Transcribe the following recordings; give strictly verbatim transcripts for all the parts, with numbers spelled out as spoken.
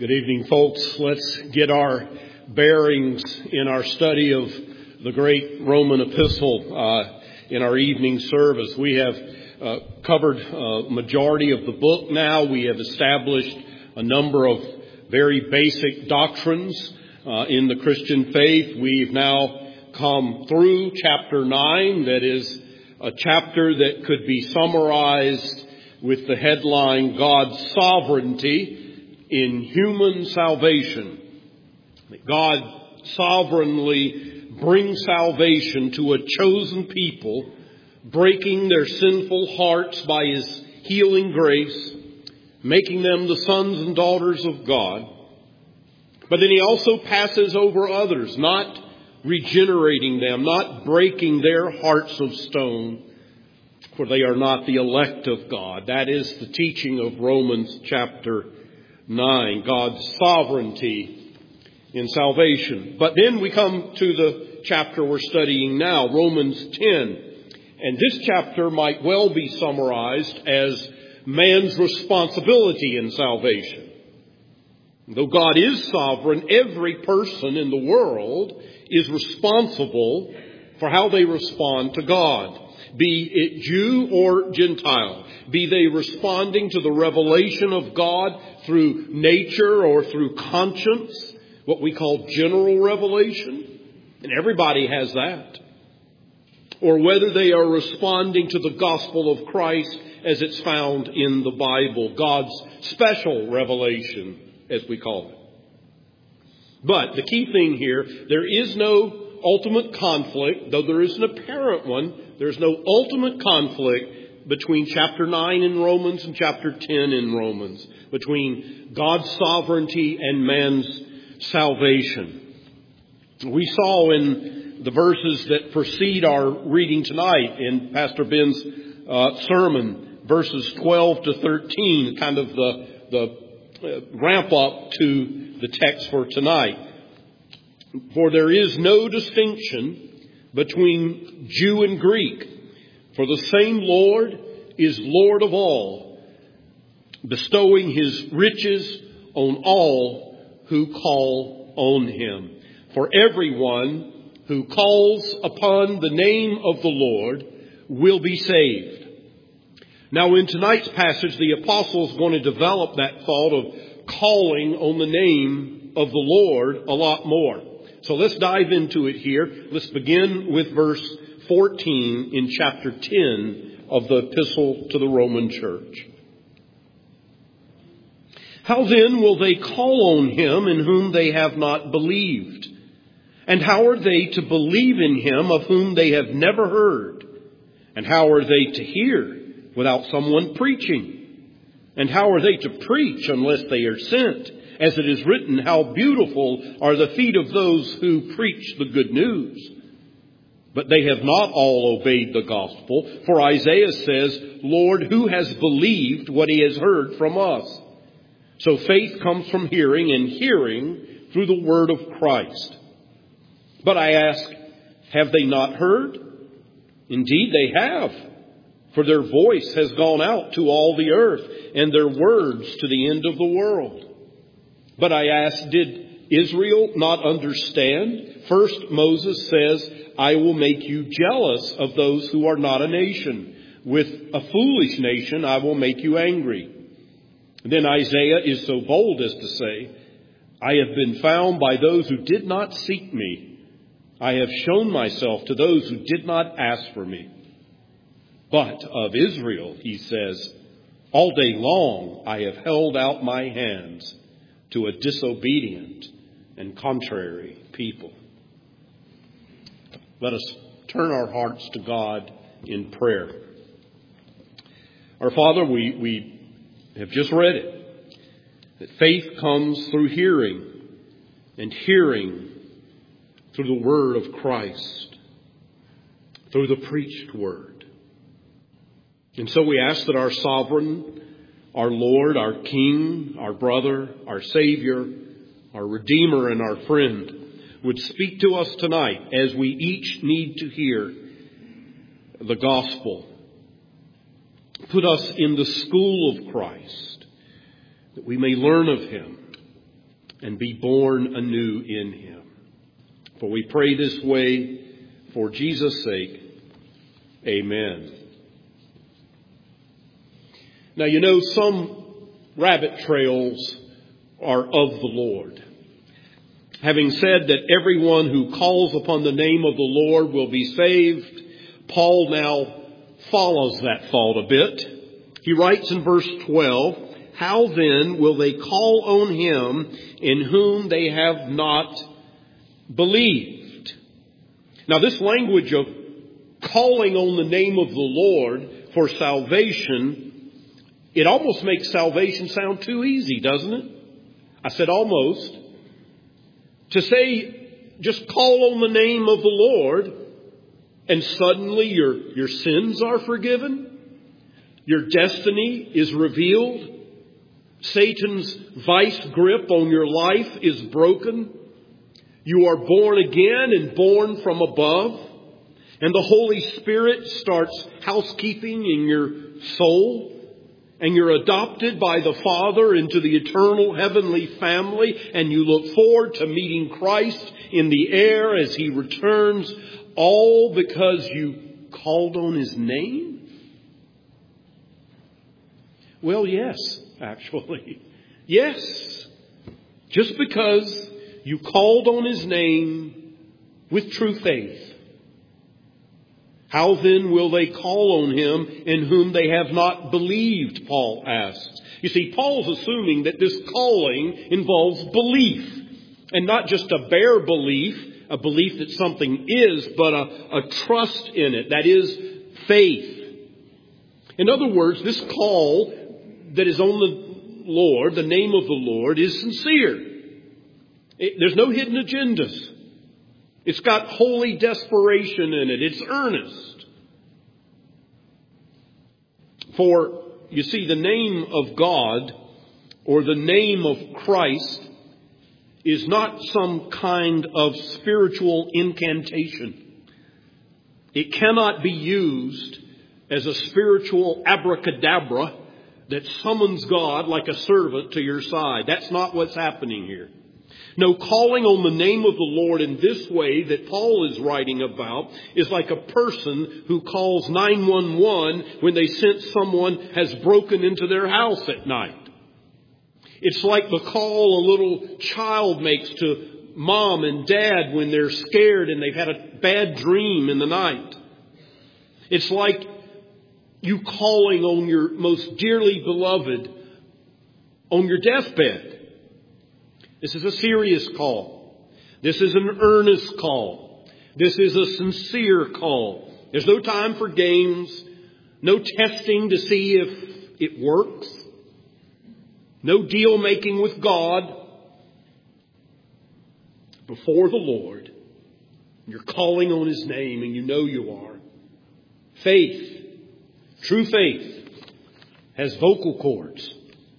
Good evening, folks. Let's get our bearings in our study of the great Roman epistle uh, in our evening service. We have uh, covered a majority of the book now. We have established a number of very basic doctrines uh, in the Christian faith. We've now come through chapter nine, that is a chapter that could be summarized with the headline, God's Sovereignty in Human Salvation. That God sovereignly brings salvation to a chosen people, breaking their sinful hearts by His healing grace, making them the sons and daughters of God. But then He also passes over others, not regenerating them, not breaking their hearts of stone, for they are not the elect of God. That is the teaching of Romans chapter nine, God's sovereignty in salvation. But then we come to the chapter we're studying now, Romans ten. And this chapter might well be summarized as man's responsibility in salvation. Though God is sovereign, every person in the world is responsible for how they respond to God. Be it Jew or Gentile, be they responding to the revelation of God through nature or through conscience, what we call general revelation, and everybody has that, or whether they are responding to the gospel of Christ as it's found in the Bible, God's special revelation, as we call it. But the key thing here, there is no ultimate conflict, though there is an apparent one. There's no ultimate conflict between chapter nine in Romans and chapter ten in Romans, between God's sovereignty and man's salvation. We saw in the verses that precede our reading tonight in Pastor Ben's uh, sermon, verses twelve to thirteen, kind of the, the uh, ramp up to the text for tonight. For there is no distinction between Jew and Greek, for the same Lord is Lord of all, bestowing His riches on all who call on Him. For everyone who calls upon the name of the Lord will be saved. Now, in tonight's passage, the apostle is going to develop that thought of calling on the name of the Lord a lot more. So let's dive into it here. Let's begin with verse fourteen in chapter ten of the epistle to the Roman church. How then will they call on Him in whom they have not believed? And how are they to believe in Him of whom they have never heard? And how are they to hear without someone preaching? And how are they to preach unless they are sent? As it is written, how beautiful are the feet of those who preach the good news. But they have not all obeyed the gospel. For Isaiah says, Lord, who has believed what he has heard from us? So faith comes from hearing, and hearing through the word of Christ. But I ask, have they not heard? Indeed they have. For their voice has gone out to all the earth, and their words to the end of the world. But I ask, did Israel not understand? First, Moses says, I will make you jealous of those who are not a nation. With a foolish nation, I will make you angry. And then Isaiah is so bold as to say, I have been found by those who did not seek me. I have shown myself to those who did not ask for me. But of Israel, he says, all day long I have held out my hands to a disobedient and contrary people. Let us turn our hearts to God in prayer. Our Father, we, we have just read it, that faith comes through hearing, and hearing through the word of Christ, through the preached word. And so we ask that our sovereign, our Lord, our King, our brother, our Savior, our Redeemer, and our friend would speak to us tonight as we each need to hear the gospel. Put us in the school of Christ, that we may learn of Him and be born anew in Him. For we pray this way for Jesus' sake. Amen. Now, you know, some rabbit trails are of the Lord. Having said that everyone who calls upon the name of the Lord will be saved, Paul now follows that thought a bit. He writes in verse twelve, "How then will they call on Him in whom they have not believed?" Now, this language of calling on the name of the Lord for salvation, it almost makes salvation sound too easy, doesn't it? I said almost. To say, just call on the name of the Lord, and suddenly your, your sins are forgiven. Your destiny is revealed. Satan's vice grip on your life is broken. You are born again and born from above. And the Holy Spirit starts housekeeping in your soul. And you're adopted by the Father into the eternal heavenly family. And you look forward to meeting Christ in the air as He returns. All because you called on His name? Well, yes, actually. Yes. Just because you called on His name with true faith. How then will they call on Him in whom they have not believed, Paul asks. You see, Paul's assuming that this calling involves belief. And not just a bare belief, a belief that something is, but a, a trust in it. That is faith. In other words, this call that is on the Lord, the name of the Lord, is sincere. It, there's no hidden agendas. It's got holy desperation in it. It's earnest. For, you see, the name of God or the name of Christ is not some kind of spiritual incantation. It cannot be used as a spiritual abracadabra that summons God like a servant to your side. That's not what's happening here. No, calling on the name of the Lord in this way that Paul is writing about is like a person who calls nine one one when they sense someone has broken into their house at night. It's like the call a little child makes to mom and dad when they're scared and they've had a bad dream in the night. It's like you calling on your most dearly beloved on your deathbed. This is a serious call. This is an earnest call. This is a sincere call. There's no time for games, no testing to see if it works, no deal making with God. Before the Lord, you're calling on His name, and you know you are. Faith, true faith, has vocal cords.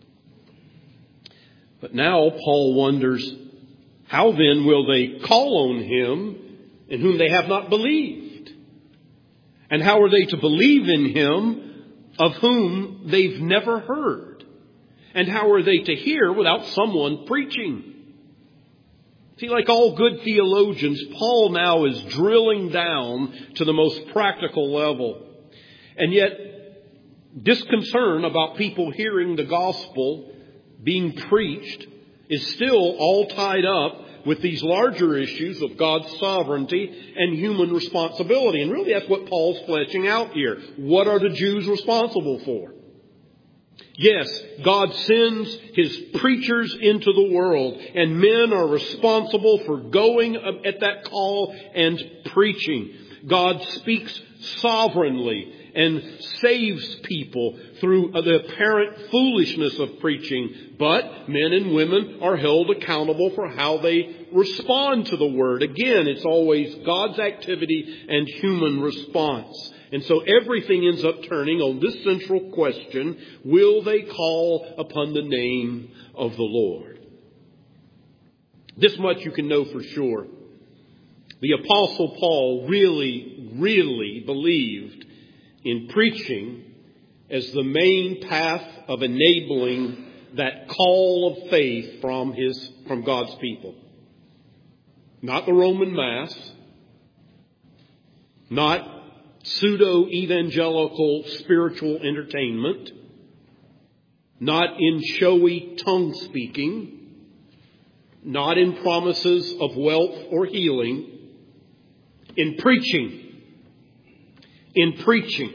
But now Paul wonders, how then will they call on Him in whom they have not believed? And how are they to believe in Him of whom they've never heard? And how are they to hear without someone preaching? See, like all good theologians, Paul now is drilling down to the most practical level. And yet, this concern about people hearing the gospel being preached is still all tied up with these larger issues of God's sovereignty and human responsibility. And really that's what Paul's fleshing out here. What are the Jews responsible for? Yes, God sends His preachers into the world, and men are responsible for going at that call and preaching. God speaks sovereignly and saves people through the apparent foolishness of preaching. But men and women are held accountable for how they respond to the Word. Again, it's always God's activity and human response. And so everything ends up turning on this central question: will they call upon the name of the Lord? This much you can know for sure. The Apostle Paul really, really believed in preaching as the main path of enabling that call of faith from his, from God's people. Not the Roman Mass, not pseudo-evangelical spiritual entertainment, not in showy tongue speaking, not in promises of wealth or healing, in preaching. In preaching.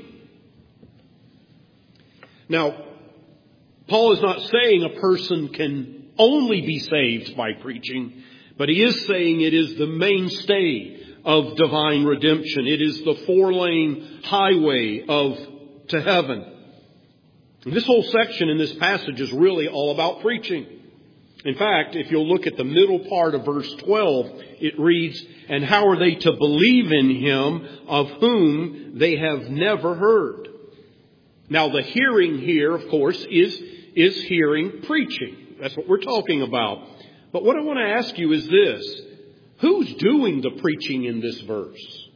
Now, Paul is not saying a person can only be saved by preaching, but he is saying it is the mainstay of divine redemption. It is the four-lane highway of to heaven. And this whole section in this passage is really all about preaching. In fact, if you'll look at the middle part of verse twelve, it reads, "And how are they to believe in him of whom they have never heard?" Now, the hearing here, of course, is, is hearing preaching. That's what we're talking about. But what I want to ask you is this. Who's doing the preaching in this verse?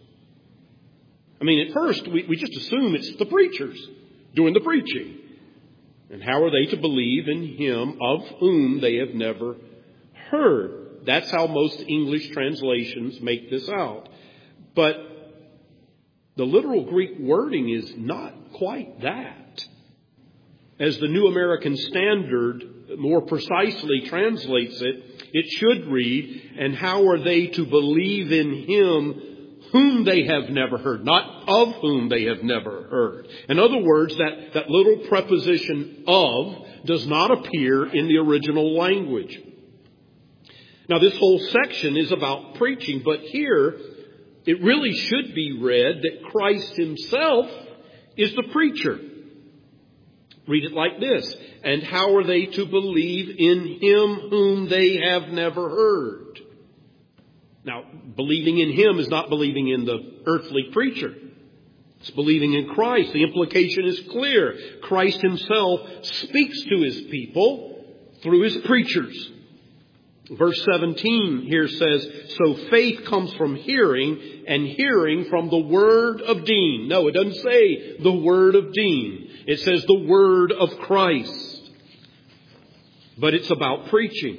I mean, at first, we, we just assume it's the preachers doing the preaching. And how are they to believe in him of whom they have never heard? That's how most English translations make this out. But the literal Greek wording is not quite that. As the New American Standard more precisely translates it, it should read, "And how are they to believe in him whom they have never heard?" Not of whom they have never heard. In other words, that, that little preposition "of" does not appear in the original language. Now, this whole section is about preaching, but here it really should be read that Christ himself is the preacher. Read it like this. "And how are they to believe in him whom they have never heard?" Now, believing in him is not believing in the earthly preacher. It's believing in Christ. The implication is clear. Christ himself speaks to his people through his preachers. Verse seventeen here says, "So faith comes from hearing, and hearing from the word of Dean." No, it doesn't say the word of Dean. It says the word of Christ. But it's about preaching.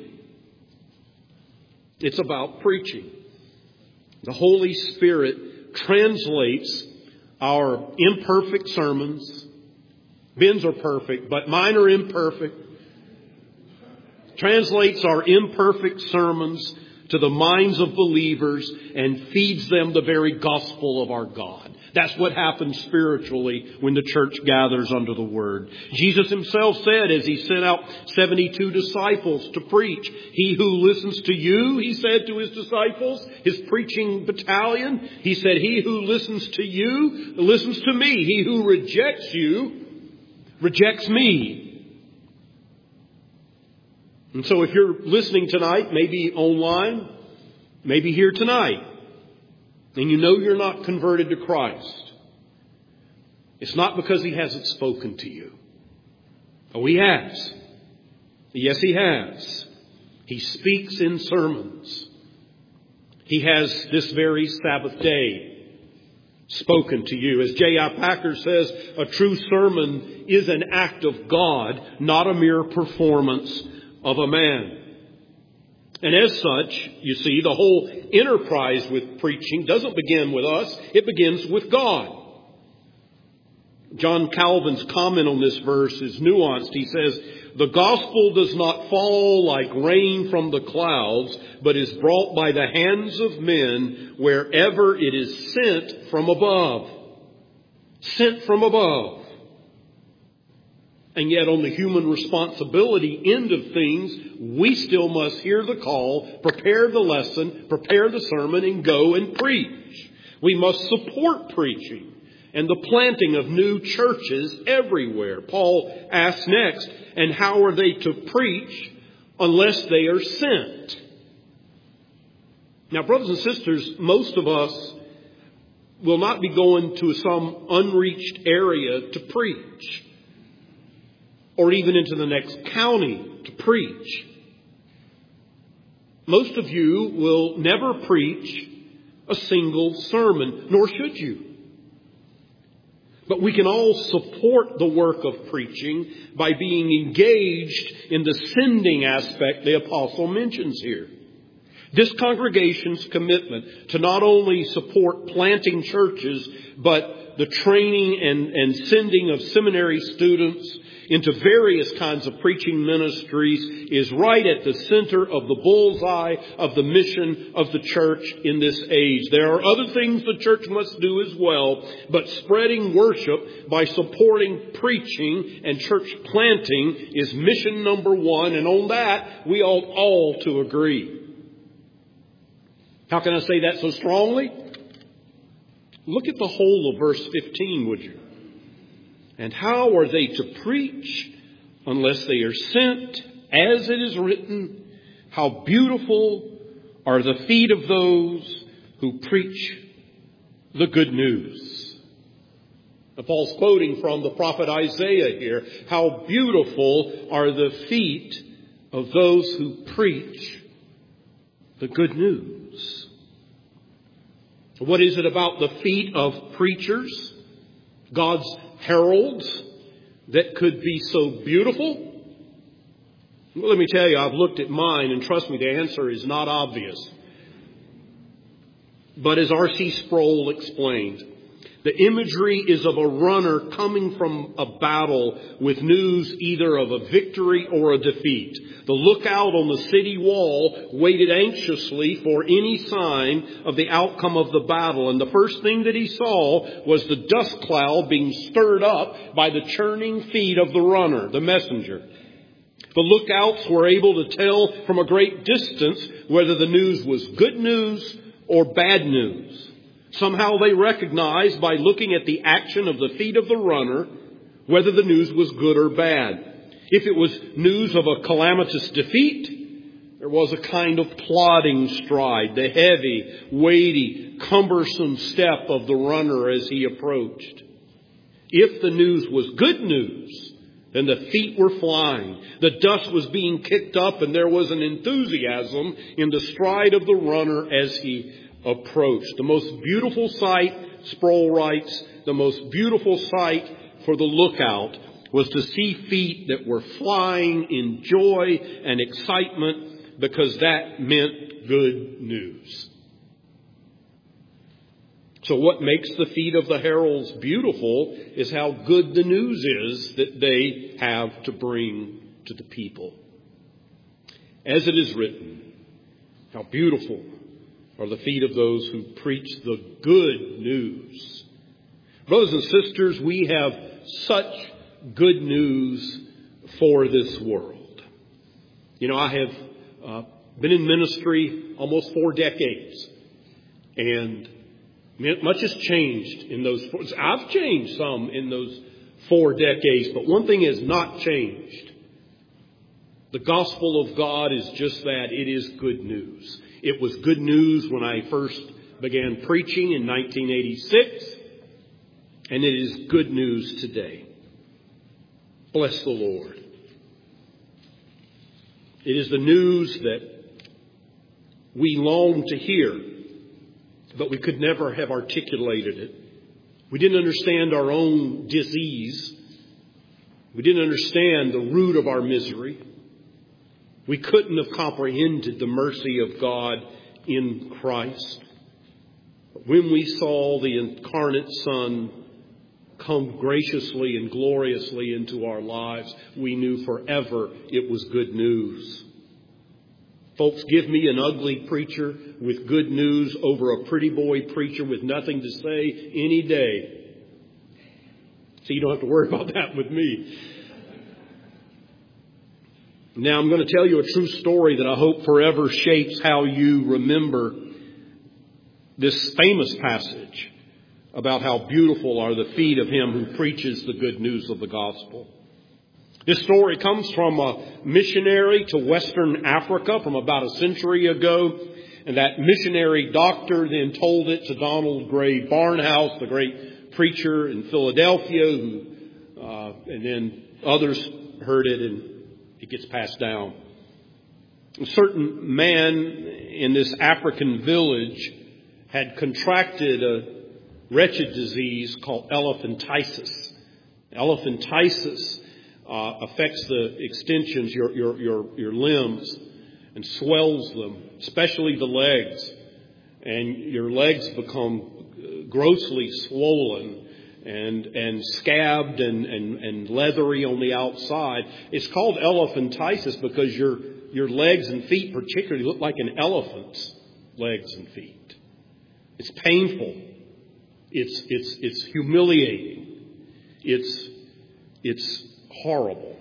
It's about preaching. The Holy Spirit translates our imperfect sermons. Ben's are perfect, but mine are imperfect. Translates our imperfect sermons to the minds of believers and feeds them the very gospel of our God. That's what happens spiritually when the church gathers under the Word. Jesus himself said as he sent out seventy-two disciples to preach, "He who listens to you," he said to his disciples, his preaching battalion, he said, "He who listens to you listens to me. He who rejects you rejects me." And so if you're listening tonight, maybe online, maybe here tonight, and you know you're not converted to Christ, it's not because he hasn't spoken to you. Oh, he has. Yes, he has. He speaks in sermons. He has this very Sabbath day spoken to you. As J I Packer says, a true sermon is an act of God, not a mere performance of a man. And as such, you see, the whole enterprise with preaching doesn't begin with us. It begins with God. John Calvin's comment on this verse is nuanced. He says, "The gospel does not fall like rain from the clouds, but is brought by the hands of men wherever it is sent from above." Sent from above. And yet on the human responsibility end of things, we still must hear the call, prepare the lesson, prepare the sermon, and go and preach. We must support preaching and the planting of new churches everywhere. Paul asks next, "And how are they to preach unless they are sent?" Now, brothers and sisters, most of us will not be going to some unreached area to preach, or even into the next county to preach. Most of you will never preach a single sermon, nor should you. But we can all support the work of preaching by being engaged in the sending aspect the apostle mentions here. This congregation's commitment to not only support planting churches, but the training and, and sending of seminary students into various kinds of preaching ministries is right at the center of the bullseye of the mission of the church in this age. There are other things the church must do as well, but spreading worship by supporting preaching and church planting is mission number one, and on that we ought all to agree. How can I say that so strongly? Look at the whole of verse fifteen, would you? And how are they to preach unless they are sent? As it is written, how beautiful are the feet of those who preach the good news. Now, Paul's quoting from the prophet Isaiah here. How beautiful are the feet of those who preach the good news. What is it about the feet of preachers, God's heralds, that could be so beautiful? Well, let me tell you, I've looked at mine, and trust me, the answer is not obvious. But as R C Sproul explained, the imagery is of a runner coming from a battle with news either of a victory or a defeat. The lookout on the city wall waited anxiously for any sign of the outcome of the battle. And the first thing that he saw was the dust cloud being stirred up by the churning feet of the runner, the messenger. The lookouts were able to tell from a great distance whether the news was good news or bad news. Somehow they recognized by looking at the action of the feet of the runner whether the news was good or bad. If it was news of a calamitous defeat, there was a kind of plodding stride, the heavy, weighty, cumbersome step of the runner as he approached. If the news was good news, then the feet were flying. The dust was being kicked up, and there was an enthusiasm in the stride of the runner as he approached. The most beautiful sight, Sproul writes, the most beautiful sight for the lookout was to see feet that were flying in joy and excitement, because that meant good news. So what makes the feet of the heralds beautiful is how good the news is that they have to bring to the people. As it is written, how beautiful are the feet of those who preach the good news. Brothers and sisters, we have such good news for this world. You know, I have uh, been in ministry almost four decades, and much has changed in those four. I've changed some in those four decades, but one thing has not changed. The gospel of God is just that. It is good news. It was good news when I first began preaching in nineteen eighty-six, and it is good news today. Bless the Lord. It is the news that we long to hear, but we could never have articulated it. We didn't understand our own disease. We didn't understand the root of our misery. We couldn't have comprehended the mercy of God in Christ. But when we saw the incarnate Son come graciously and gloriously into our lives, we knew forever it was good news. Folks, give me an ugly preacher with good news over a pretty boy preacher with nothing to say any day. So you don't have to worry about that with me. Now I'm going to tell you a true story that I hope forever shapes how you remember this famous passage about how beautiful are the feet of him who preaches the good news of the gospel. This story comes from a missionary to Western Africa from about a century ago. And that missionary doctor then told it to Donald Gray Barnhouse, the great preacher in Philadelphia, who, uh, and then others heard it, and it gets passed down. A certain man in this African village had contracted a wretched disease called elephantiasis. Elephantiasis uh, affects the extensions, your, your, your, your limbs, and swells them, especially the legs. And your legs become grossly swollen and and scabbed and, and, and leathery on the outside. It's called elephantiasis because your your legs and feet particularly look like an elephant's legs and feet. It's painful. It's it's it's humiliating. It's it's horrible.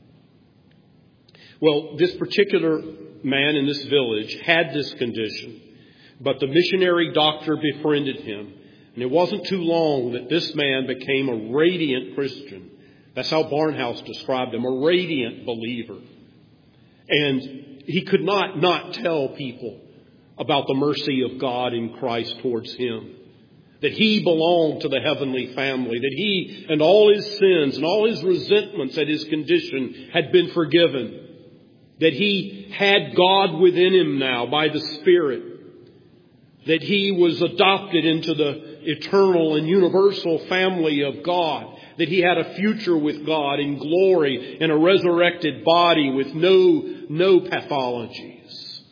Well, this particular man in this village had this condition, but the missionary doctor befriended him. And it wasn't too long that this man became a radiant Christian. That's how Barnhouse described him, a radiant believer. And he could not not tell people about the mercy of God in Christ towards him. That he belonged to the heavenly family. That he and all his sins and all his resentments at his condition had been forgiven. That he had God within him now by the Spirit. That he was adopted into the eternal and universal family of God. That he had a future with God in glory in a resurrected body with no, no pathologies.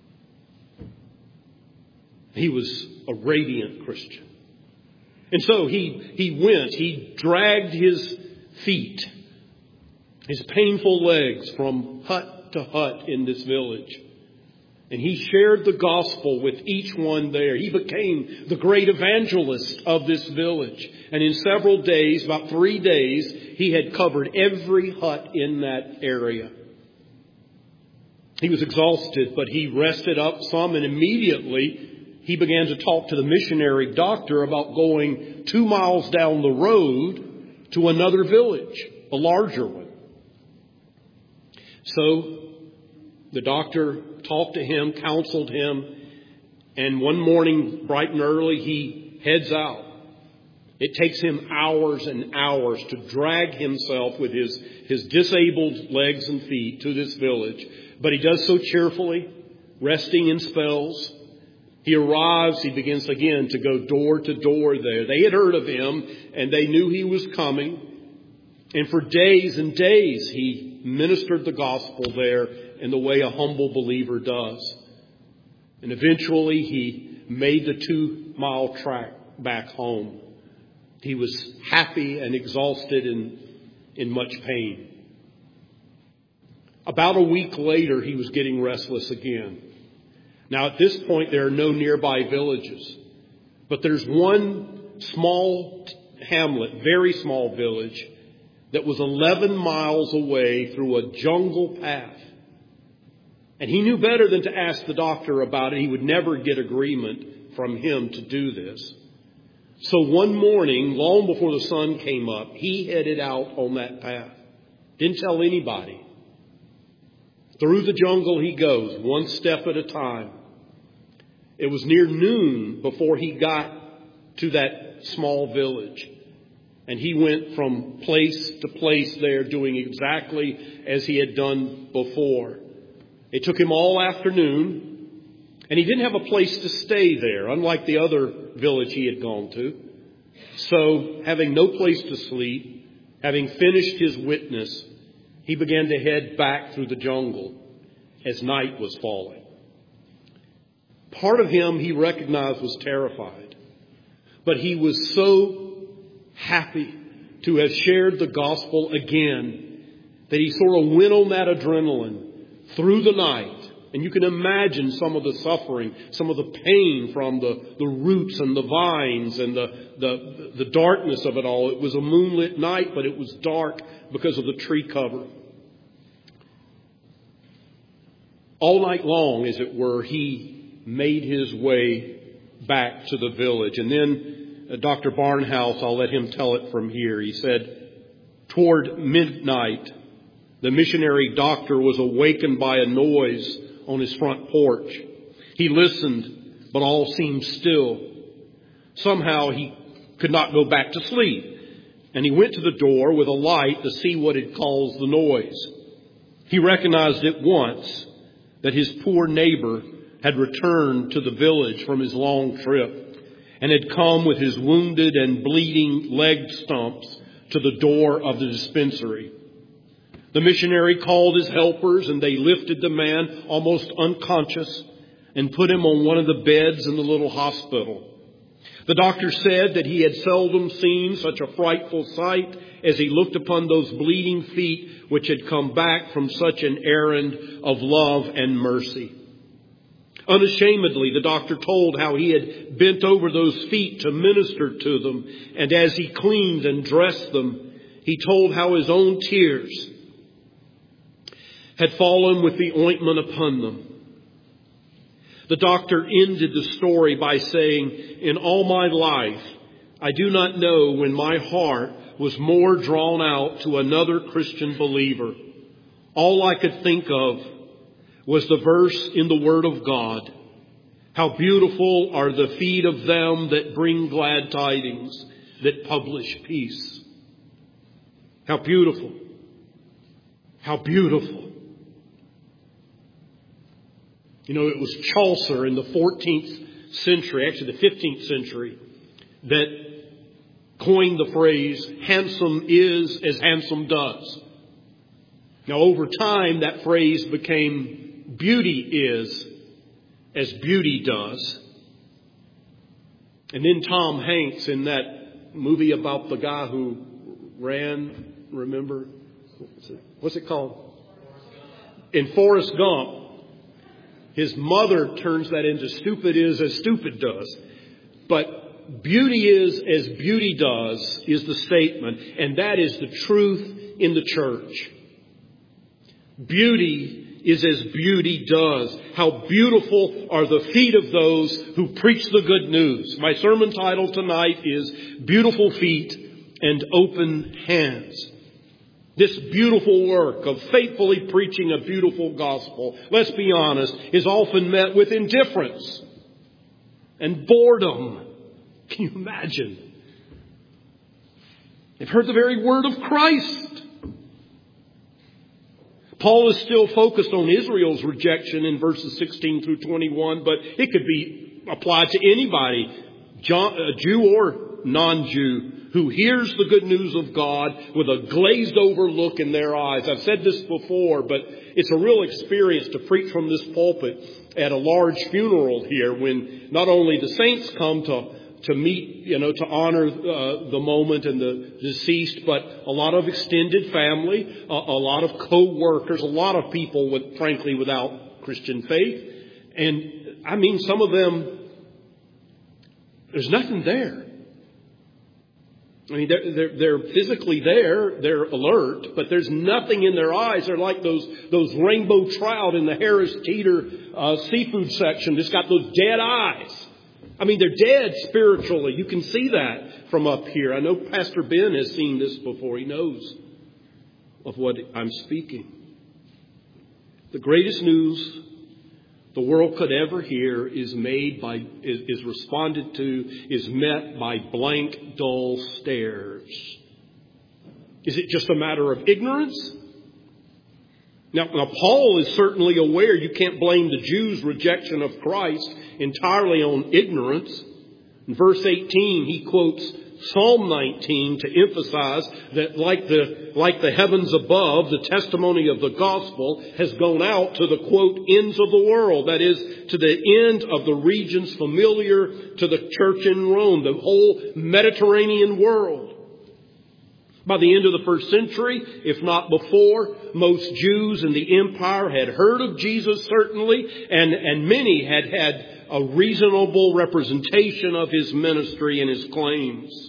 He was a radiant Christian. And so he, he went, he dragged his feet, his painful legs from hut to hut in this village. And he shared the gospel with each one there. He became the great evangelist of this village. And in several days, about three days, he had covered every hut in that area. He was exhausted, but he rested up some, and immediately he began to talk to the missionary doctor about going two miles down the road to another village, a larger one. So the doctor talked to him, counseled him, and one morning, bright and early, he heads out. It takes him hours and hours to drag himself with his, his disabled legs and feet to this village. But he does so cheerfully, resting in spells. He arrives, he begins again to go door to door there. They had heard of him, and they knew he was coming. And for days and days, he ministered the gospel there in the way a humble believer does. And eventually he made the two-mile track back home. He was happy and exhausted and in much pain. About a week later, he was getting restless again. Now, at this point, there are no nearby villages. But there's one small hamlet, very small village, that was eleven miles away through a jungle path. And he knew better than to ask the doctor about it. He would never get agreement from him to do this. So one morning, long before the sun came up, he headed out on that path. Didn't tell anybody. Through the jungle he goes, one step at a time. It was near noon before he got to that small village. And he went from place to place there doing exactly as he had done before. It took him all afternoon, and he didn't have a place to stay there, unlike the other village he had gone to. So, having no place to sleep, having finished his witness, he began to head back through the jungle as night was falling. Part of him he recognized was terrified, but he was so happy to have shared the gospel again that he sort of went on that adrenaline through the night. And you can imagine some of the suffering, some of the pain from the, the roots and the vines and the, the, the darkness of it all. It was a moonlit night, but it was dark because of the tree cover. All night long, as it were, he made his way back to the village. And then uh, Doctor Barnhouse, I'll let him tell it from here. He said, toward midnight, the missionary doctor was awakened by a noise on his front porch. He listened, but all seemed still. Somehow he could not go back to sleep, and he went to the door with a light to see what had caused the noise. He recognized at once that his poor neighbor had returned to the village from his long trip, and had come with his wounded and bleeding leg stumps to the door of the dispensary. The missionary called his helpers, and they lifted the man almost unconscious and put him on one of the beds in the little hospital. The doctor said that he had seldom seen such a frightful sight as he looked upon those bleeding feet which had come back from such an errand of love and mercy. Unashamedly, the doctor told how he had bent over those feet to minister to them, and as he cleaned and dressed them, he told how his own tears had fallen with the ointment upon them. The doctor ended the story by saying, "In all my life, I do not know when my heart was more drawn out to another Christian believer. All I could think of was the verse in the Word of God. How beautiful are the feet of them that bring glad tidings, that publish peace." How beautiful. How beautiful. You know, it was Chaucer in the fourteenth century, actually the fifteenth century, that coined the phrase, "handsome is as handsome does." Now, over time, that phrase became, "beauty is as beauty does." And then Tom Hanks, in that movie about the guy who ran, remember? What's it called? In Forrest Gump. His mother turns that into "stupid is as stupid does." But beauty is as beauty does is the statement. And that is the truth in the church. Beauty is as beauty does. How beautiful are the feet of those who preach the good news. My sermon title tonight is "Beautiful Feet and Open Hands." This beautiful work of faithfully preaching a beautiful gospel, let's be honest, is often met with indifference and boredom. Can you imagine? They've heard the very word of Christ. Paul is still focused on Israel's rejection in verses sixteen through twenty-one, but it could be applied to anybody, Jew or non-Jew, who hears the good news of God with a glazed over look in their eyes. I've said this before, but it's a real experience to preach from this pulpit at a large funeral here, when not only the saints come to, to meet, you know, to honor uh, the moment and the deceased, but a lot of extended family, a, a lot of co-workers, a lot of people with, frankly, without Christian faith. And I mean, some of them, there's nothing there. I mean, they're, they're, they're physically there, they're alert, but there's nothing in their eyes. They're like those, those rainbow trout in the Harris Teeter uh, seafood section. Just got those dead eyes. I mean, they're dead spiritually. You can see that from up here. I know Pastor Ben has seen this before. He knows of what I'm speaking. The greatest news the world could ever hear is made by, is, is responded to, is met by blank, dull stares. Is it just a matter of ignorance? Now, now, Paul is certainly aware you can't blame the Jews' rejection of Christ entirely on ignorance. In verse eighteen, he quotes Psalm nineteen to emphasize that like the, like the heavens above, the testimony of the gospel has gone out to the, quote, ends of the world. That is, to the end of the regions familiar to the church in Rome, the whole Mediterranean world. By the end of the first century, if not before, most Jews in the empire had heard of Jesus, certainly, and, and many had had a reasonable representation of his ministry and his claims.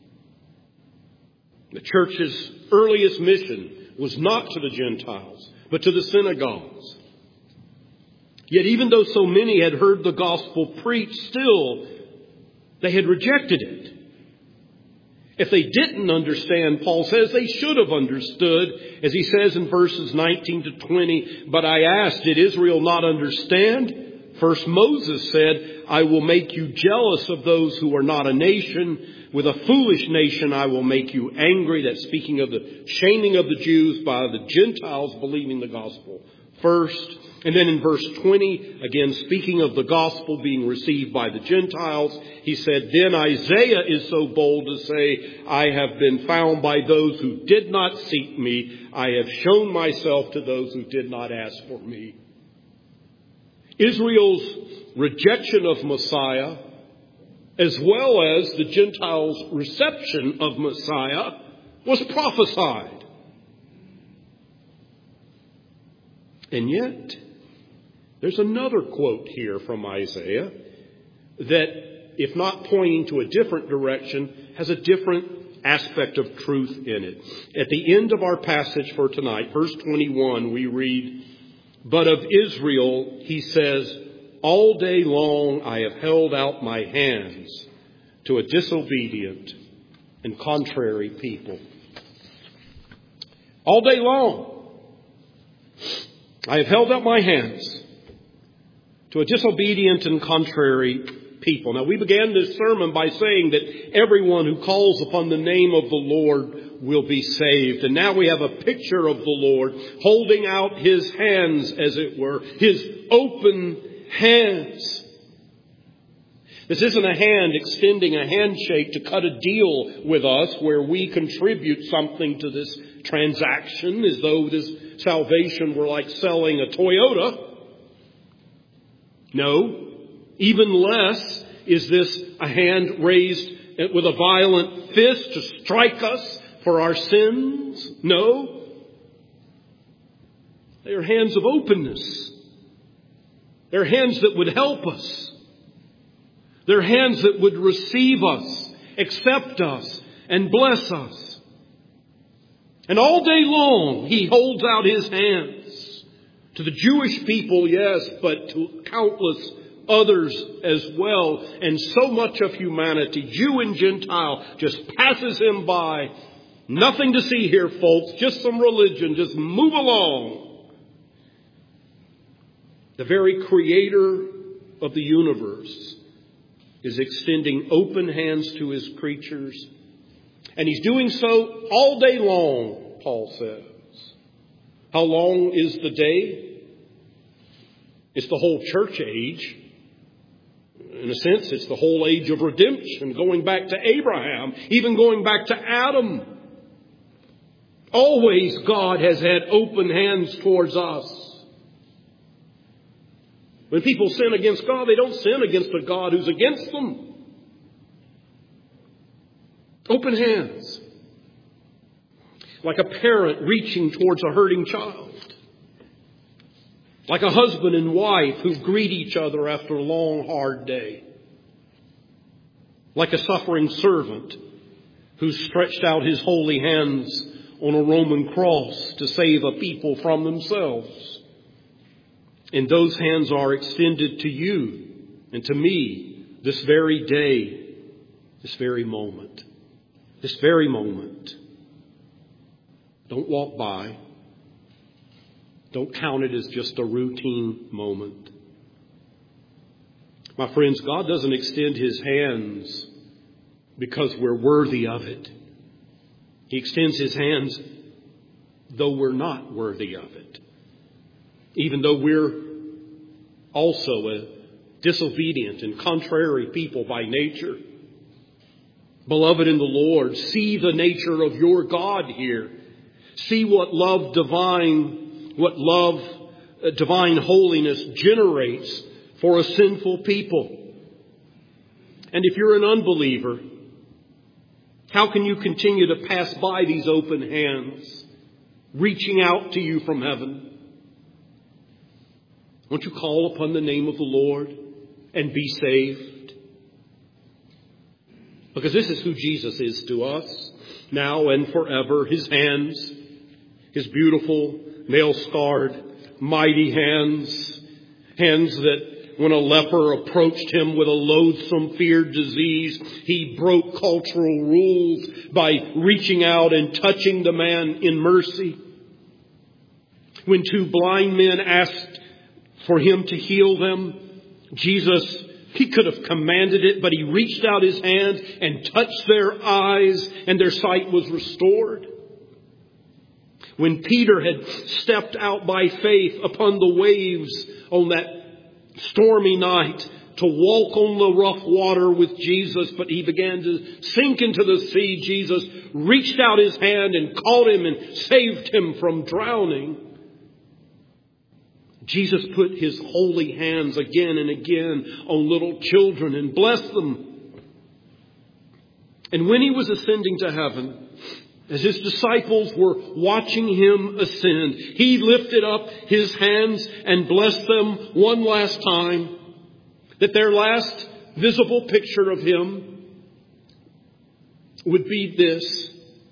The church's earliest mission was not to the Gentiles, but to the synagogues. Yet even though so many had heard the gospel preached, still they had rejected it. If they didn't understand, Paul says, they should have understood, as he says in verses nineteen to twenty, "But I asked, did Israel not understand? First Moses said, I will make you jealous of those who are not a nation. With a foolish nation I will make you angry." That's speaking of the shaming of the Jews by the Gentiles believing the gospel first. And then in verse twenty, again, speaking of the gospel being received by the Gentiles, he said, then Isaiah is so bold to say, I have been found by those who did not seek me. I have shown myself to those who did not ask for me. Israel's rejection of Messiah, as well as the Gentiles' reception of Messiah, was prophesied. And yet, there's another quote here from Isaiah that, if not pointing to a different direction, has a different aspect of truth in it. At the end of our passage for tonight, verse twenty-one, we read, but of Israel, he says, all day long I have held out my hands to a disobedient and contrary people. All day long I have held out my hands to a disobedient and contrary people. Now, we began this sermon by saying that everyone who calls upon the name of the Lord will be saved. And now we have a picture of the Lord holding out his hands, as it were, his open hands. This isn't a hand extending a handshake to cut a deal with us where we contribute something to this transaction, as though this salvation were like selling a Toyota. No, even less is this a hand raised with a violent fist to strike us for our sins. No, they are hands of openness. They're hands that would help us. They're hands that would receive us, accept us, and bless us. And all day long, he holds out his hands to the Jewish people, yes, but to countless others as well. And so much of humanity, Jew and Gentile, just passes him by. Nothing to see here, folks. Just some religion. Just move along. The very creator of the universe is extending open hands to his creatures. And he's doing so all day long, Paul says. How long is the day? It's the whole church age. In a sense, it's the whole age of redemption, going back to Abraham, even going back to Adam. Always God has had open hands towards us. When people sin against God, they don't sin against a God who's against them. Open hands. Like a parent reaching towards a hurting child. Like a husband and wife who greet each other after a long, hard day. Like a suffering servant who stretched out his holy hands on a Roman cross to save a people from themselves. And those hands are extended to you and to me this very day, this very moment, this very moment. Don't walk by. Don't count it as just a routine moment. My friends, God doesn't extend his hands because we're worthy of it. He extends his hands though we're not worthy of it. Even though we're also a disobedient and contrary people by nature. Beloved in the Lord, see the nature of your God here. See what love divine, what love, uh, divine holiness generates for a sinful people. And if you're an unbeliever, how can you continue to pass by these open hands, reaching out to you from heaven? Won't you call upon the name of the Lord and be saved? Because this is who Jesus is to us, now and forever. His hands, his beautiful, nail-scarred, mighty hands, hands that when a leper approached him with a loathsome, feared disease, he broke cultural rules by reaching out and touching the man in mercy. When two blind men asked for him to heal them, Jesus, he could have commanded it, but he reached out his hand and touched their eyes, and their sight was restored. When Peter had stepped out by faith upon the waves on that stormy night to walk on the rough water with Jesus, but he began to sink into the sea, Jesus reached out his hand and caught him and saved him from drowning. Jesus put his holy hands again and again on little children and blessed them. And when he was ascending to heaven, as his disciples were watching him ascend, he lifted up his hands and blessed them one last time, that their last visible picture of him would be this.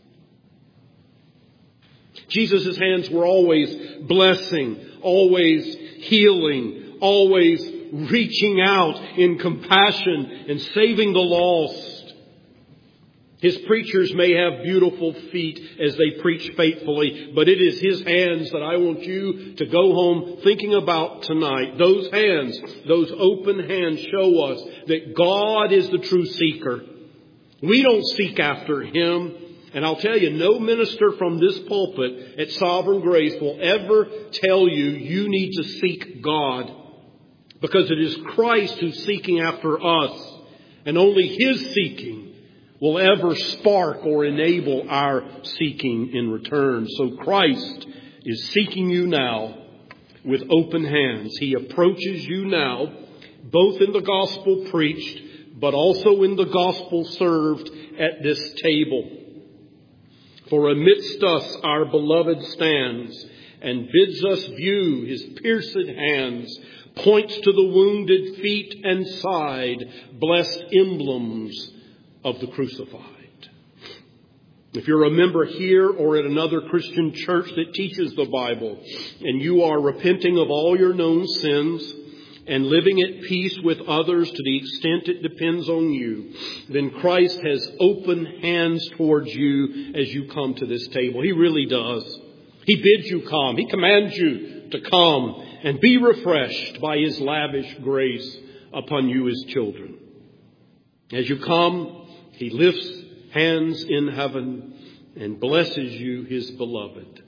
Jesus' hands were always blessing, always healing, always reaching out in compassion and saving the lost. His preachers may have beautiful feet as they preach faithfully, but it is his hands that I want you to go home thinking about tonight. Those hands, those open hands show us that God is the true seeker. We don't seek after him. And I'll tell you, no minister from this pulpit at Sovereign Grace will ever tell you you need to seek God, because it is Christ who's seeking after us, and only his seeking will ever spark or enable our seeking in return. So Christ is seeking you now with open hands. He approaches you now, both in the gospel preached, but also in the gospel served at this table. For amidst us our beloved stands and bids us view his pierced hands, points to the wounded feet and side, blessed emblems of the crucified. If you're a member here or at another Christian church that teaches the Bible, and you are repenting of all your known sins and living at peace with others to the extent it depends on you, then Christ has open hands towards you as you come to this table. He really does. He bids you come. He commands you to come and be refreshed by his lavish grace upon you as children. As you come, he lifts hands in heaven and blesses you, his beloved.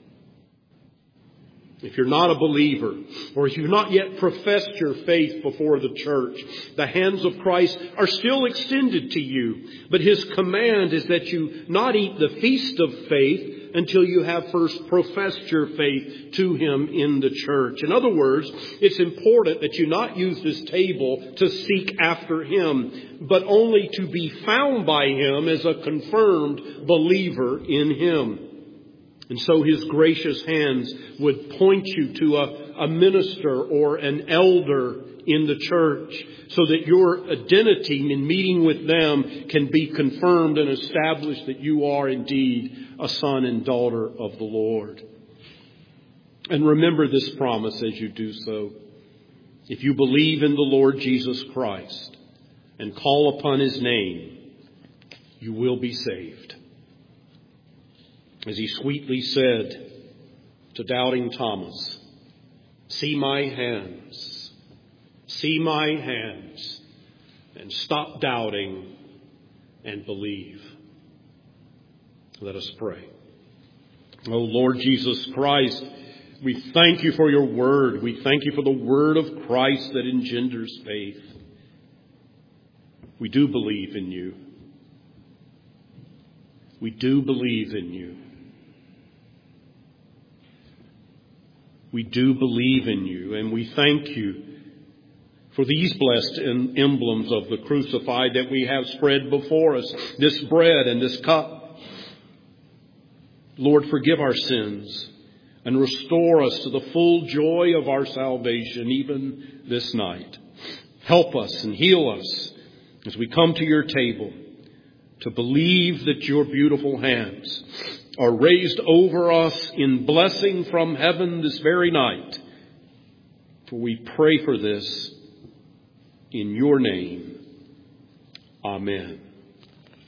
If you're not a believer, or if you've not yet professed your faith before the church, the hands of Christ are still extended to you. But his command is that you not eat the feast of faith until you have first professed your faith to him in the church. In other words, it's important that you not use this table to seek after him, but only to be found by him as a confirmed believer in him. And so his gracious hands would point you to a, a minister or an elder in the church, so that your identity in meeting with them can be confirmed and established that you are indeed a son and daughter of the Lord. And remember this promise as you do so. If you believe in the Lord Jesus Christ and call upon his name, you will be saved. As he sweetly said to doubting Thomas, "See my hands, see my hands, and stop doubting and believe." Let us pray. Oh Lord Jesus Christ, we thank you for your word. We thank you for the word of Christ that engenders faith. We do believe in you. We do believe in you. We do believe in you, and we thank you for these blessed emblems of the crucified that we have spread before us, this bread and this cup. Lord, forgive our sins and restore us to the full joy of our salvation even this night. Help us and heal us as we come to your table to believe that your beautiful hands are raised over us in blessing from heaven this very night. For we pray for this in your name. Amen.